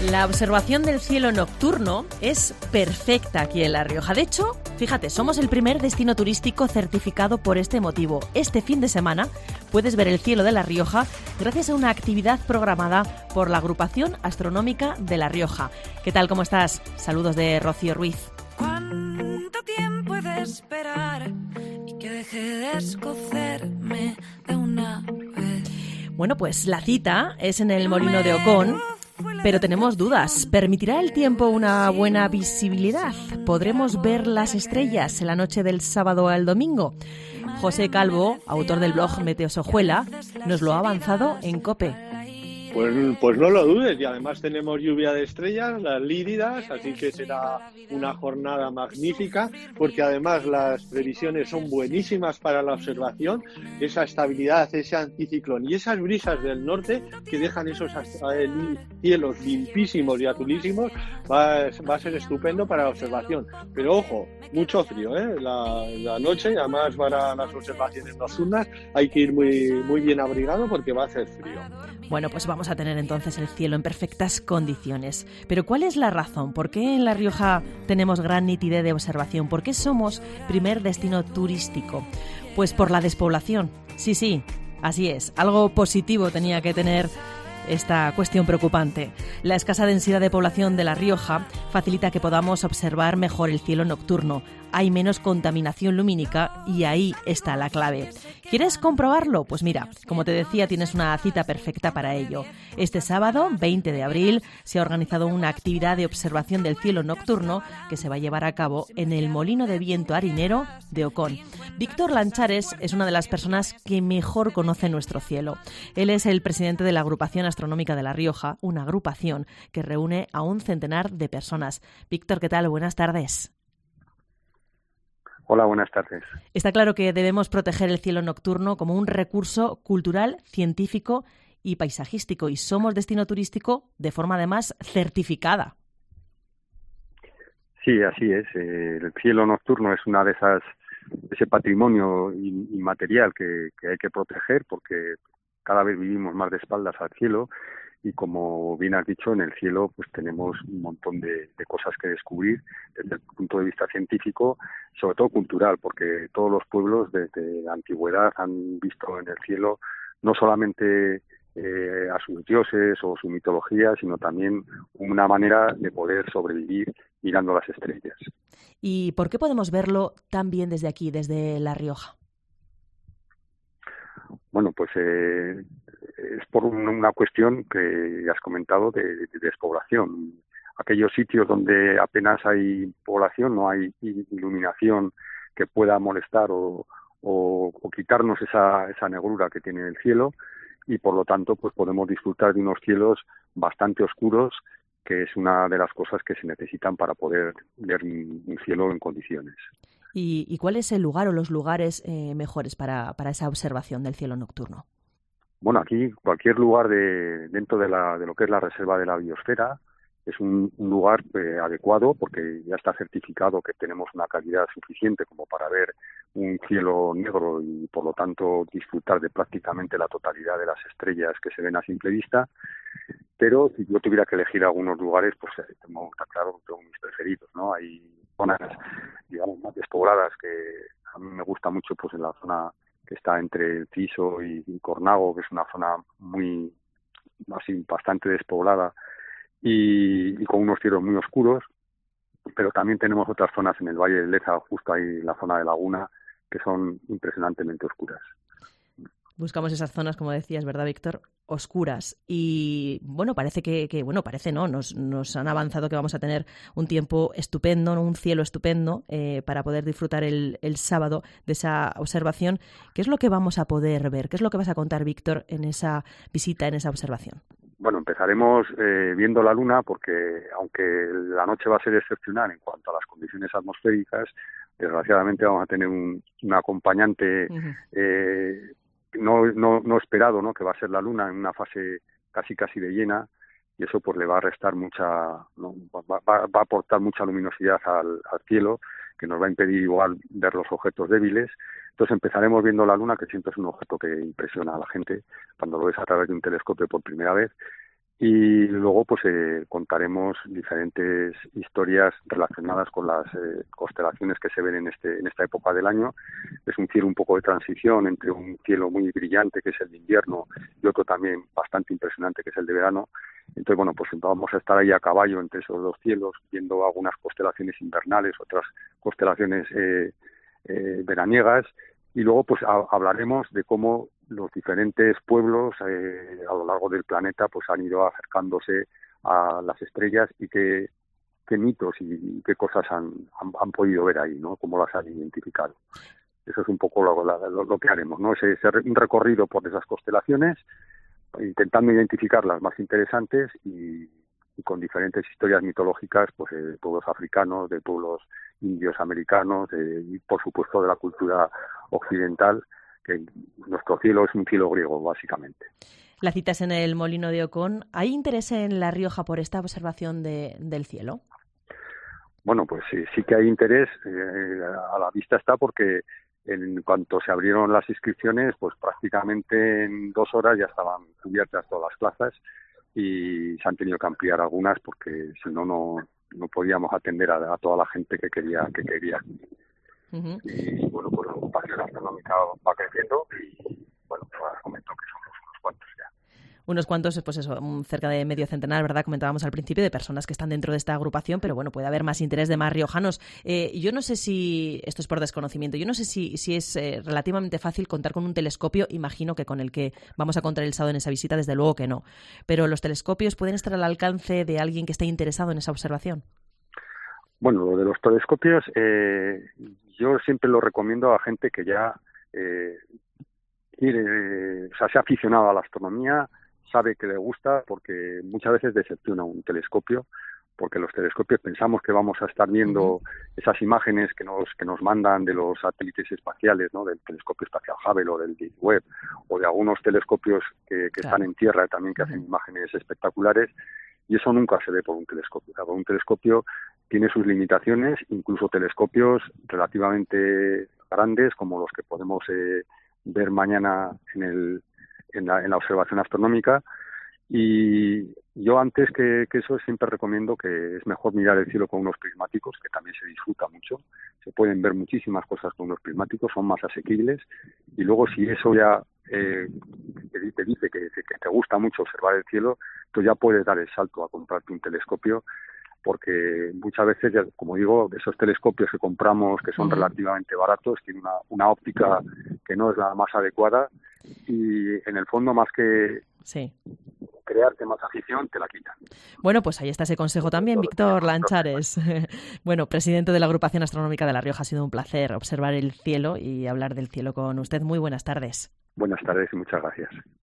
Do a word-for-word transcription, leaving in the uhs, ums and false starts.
La observación del cielo nocturno es perfecta aquí en La Rioja. De hecho, fíjate, somos el primer destino turístico certificado por este motivo. Este fin de semana puedes ver el cielo de La Rioja gracias a una actividad programada por la Agrupación Astronómica de La Rioja. ¿Qué tal? ¿Cómo estás? Saludos de Rocío Ruiz. ¿Cuánto tiempo he de esperar y que deje de escocerme de una vez? Bueno, pues la cita es en el Molino de Ocón. Pero tenemos dudas. ¿Permitirá el tiempo una buena visibilidad? ¿Podremos ver las estrellas en la noche del sábado al domingo? José Calvo, autor del blog Meteosojuela, nos lo ha avanzado en COPE. Pues, pues no lo dudes, y además tenemos lluvia de estrellas, las líridas, así que será una jornada magnífica, porque además las previsiones son buenísimas para la observación, esa estabilidad, ese anticiclón y esas brisas del norte que dejan esos cielos limpísimos y azulísimos, va, va a ser estupendo para la observación. Pero ojo, mucho frío, ¿eh? La, la noche, y además para las observaciones nocturnas hay que ir muy, muy bien abrigado porque va a hacer frío. Bueno, pues vamos a tener entonces el cielo en perfectas condiciones. Pero ¿cuál es la razón? ¿Por qué en La Rioja tenemos gran nitidez de observación? ¿Por qué somos primer destino turístico? Pues por la despoblación. Sí, sí, así es. Algo positivo tenía que tener esta cuestión preocupante. La escasa densidad de población de La Rioja facilita que podamos observar mejor el cielo nocturno. Hay menos contaminación lumínica y ahí está la clave. ¿Quieres comprobarlo? Pues mira, como te decía, tienes una cita perfecta para ello. Este sábado, veinte de abril, se ha organizado una actividad de observación del cielo nocturno que se va a llevar a cabo en el Molino de Viento Harinero de Ocón. Víctor Lanchares es una de las personas que mejor conoce nuestro cielo. Él es el presidente de la Agrupación Astronómica de La Rioja, una agrupación que reúne a un centenar de personas. Víctor, ¿qué tal? Buenas tardes. Hola, buenas tardes. Está claro que debemos proteger el cielo nocturno como un recurso cultural, científico y paisajístico, y somos destino turístico de forma además certificada. Sí, así es. El cielo nocturno es una de esas ese patrimonio inmaterial que, que hay que proteger, porque cada vez vivimos más de espaldas al cielo. Y como bien has dicho, en el cielo pues tenemos un montón de, de cosas que descubrir desde el punto de vista científico, sobre todo cultural, porque todos los pueblos desde la antigüedad han visto en el cielo no solamente eh, a sus dioses o su mitología, sino también una manera de poder sobrevivir mirando las estrellas. ¿Y por qué podemos verlo tan bien desde aquí, desde La Rioja? Bueno, pues eh, es por una cuestión que has comentado de, de despoblación. Aquellos sitios donde apenas hay población, no hay iluminación que pueda molestar o, o, o quitarnos esa, esa negrura que tiene el cielo, y por lo tanto pues podemos disfrutar de unos cielos bastante oscuros, que es una de las cosas que se necesitan para poder ver un, un cielo en condiciones. ¿Y, y cuál es el lugar o los lugares eh, mejores para, para esa observación del cielo nocturno? Bueno, aquí cualquier lugar de dentro de, la, de lo que es la reserva de la biosfera es un, un lugar eh, adecuado, porque ya está certificado que tenemos una calidad suficiente como para ver un cielo negro y por lo tanto disfrutar de prácticamente la totalidad de las estrellas que se ven a simple vista. Pero si yo tuviera que elegir algunos lugares, pues tengo, está claro, tengo mis preferidos, ¿no? Hay zonas, digamos, más despobladas que a mí me gusta mucho, pues en la zona que está entre el Tiso y, y Cornago, que es una zona muy, así, bastante despoblada y, y con unos cielos muy oscuros. Pero también tenemos otras zonas en el Valle del Leza, justo ahí en la zona de Laguna, que son impresionantemente oscuras. Buscamos esas zonas, como decías, ¿verdad, Víctor? Oscuras. Y bueno, parece que, que bueno, parece no, nos, nos han avanzado que vamos a tener un tiempo estupendo, un cielo estupendo eh, para poder disfrutar el, el sábado de esa observación. ¿Qué es lo que vamos a poder ver? ¿Qué es lo que vas a contar, Víctor, en esa visita, en esa observación? Bueno, empezaremos eh, viendo la luna, porque aunque la noche va a ser excepcional en cuanto a las condiciones atmosféricas, desgraciadamente vamos a tener un, un acompañante uh-huh. eh, No, no, no esperado, ¿no? Que va a ser la luna en una fase casi casi de llena, y eso pues le va a restar mucha, ¿no? va, va, va a aportar mucha luminosidad al, al cielo, que nos va a impedir igual ver los objetos débiles. Entonces empezaremos viendo la luna, que siempre es un objeto que impresiona a la gente cuando lo ves a través de un telescopio por primera vez, Y luego pues eh, contaremos diferentes historias relacionadas con las eh, constelaciones que se ven en este en esta época del año. Es un cielo un poco de transición entre un cielo muy brillante, que es el de invierno, y otro también bastante impresionante, que es el de verano. Entonces, bueno, pues vamos a estar ahí a caballo entre esos dos cielos, viendo algunas constelaciones invernales, otras constelaciones eh, eh, veraniegas, y luego pues a, hablaremos de cómo los diferentes pueblos eh, a lo largo del planeta pues han ido acercándose a las estrellas y qué, qué mitos y qué cosas han, han, han podido ver ahí, ¿no? Cómo las han identificado. Eso es un poco lo, lo, lo que haremos, ¿no? Ese, ese un recorrido por esas constelaciones, intentando identificar las más interesantes y, y con diferentes historias mitológicas, pues de pueblos africanos, de pueblos indios americanos, de, y por supuesto de la cultura occidental, que nuestro cielo es un cielo griego, básicamente. La cita es en el Molino de Ocón. ¿Hay interés en La Rioja por esta observación de, del cielo? Bueno, pues sí, sí que hay interés. Eh, a la vista está porque en cuanto se abrieron las inscripciones, pues prácticamente en dos horas ya estaban cubiertas todas las plazas y se han tenido que ampliar algunas porque si no, no no podíamos atender a, a toda la gente que quería que quería. Uh-huh. Y bueno, pues la ocupación astronómica va creciendo y bueno, pues ahora comento que somos unos cuantos ya. Unos cuantos, pues eso, cerca de medio centenar, ¿verdad? Comentábamos al principio, de personas que están dentro de esta agrupación, pero bueno, puede haber más interés de más riojanos. Eh, yo no sé si, esto es por desconocimiento, yo no sé si, si es eh, relativamente fácil contar con un telescopio, imagino que con el que vamos a contar el sábado en esa visita, desde luego que no. Pero los telescopios pueden estar al alcance de alguien que esté interesado en esa observación. Bueno, lo de los telescopios, eh, yo siempre lo recomiendo a gente que ya eh, quiere, eh, o sea, se ha aficionado a la astronomía, sabe que le gusta, porque muchas veces decepciona un telescopio, porque los telescopios pensamos que vamos a estar viendo uh-huh. esas imágenes que nos que nos mandan de los satélites espaciales, ¿no? Del telescopio espacial Hubble o del James Webb, o de algunos telescopios que, que claro. están en tierra también, que uh-huh. hacen imágenes espectaculares, y eso nunca se ve por un telescopio. O sea, por un telescopio tiene sus limitaciones, incluso telescopios relativamente grandes, como los que podemos eh, ver mañana en el En la, en la observación astronómica, y yo antes que, que eso siempre recomiendo que es mejor mirar el cielo con unos prismáticos, que también se disfruta mucho, se pueden ver muchísimas cosas con unos prismáticos, son más asequibles, y luego si eso ya eh, te, te dice que, que te gusta mucho observar el cielo, tú ya puedes dar el salto a comprarte un telescopio, porque muchas veces, ya, como digo, esos telescopios que compramos, que son uh-huh. relativamente baratos, tienen una, una óptica que no es la más adecuada, y en el fondo, más que sí. crearte más afición, te la quitan. Bueno, pues ahí está ese consejo también, Víctor Lanchares. Bueno, presidente de la Agrupación Astronómica de La Rioja, ha sido un placer observar el cielo y hablar del cielo con usted. Muy buenas tardes. Buenas tardes y muchas gracias.